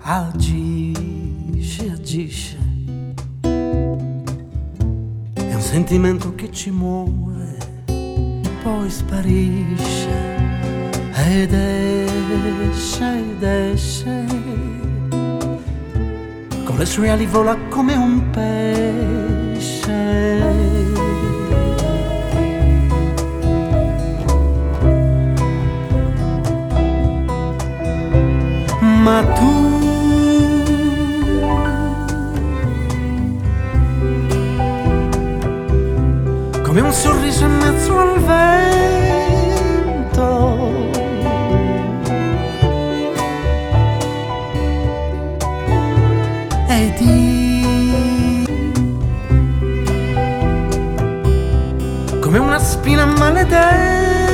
agisce, agisce. È un sentimento che ci muove, poi sparisce ed esce, con le sue ali vola come un pesce. Ma tu come un sorriso in mezzo al vento, ed io come una spina maledetta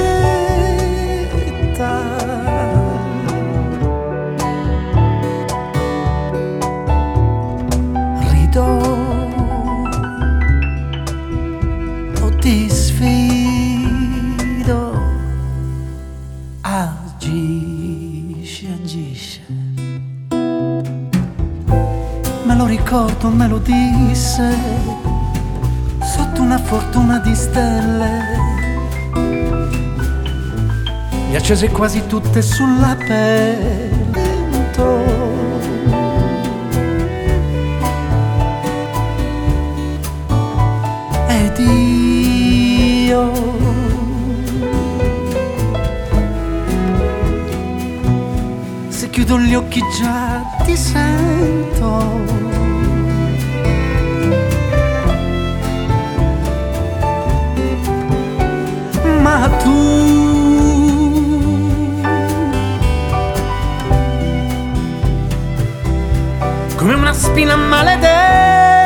ti sfido, agisce, agisce. Me lo ricordo, me lo disse, sotto una fortuna di stelle, le accese quasi tutte sulla pelle. Ed io se chiudo gli occhi già ti sento, ma tu come una spina maledetta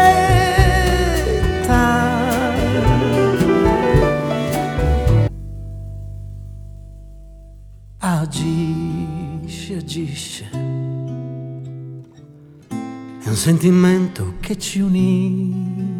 agisce, agisce. È un sentimento che ci unisce.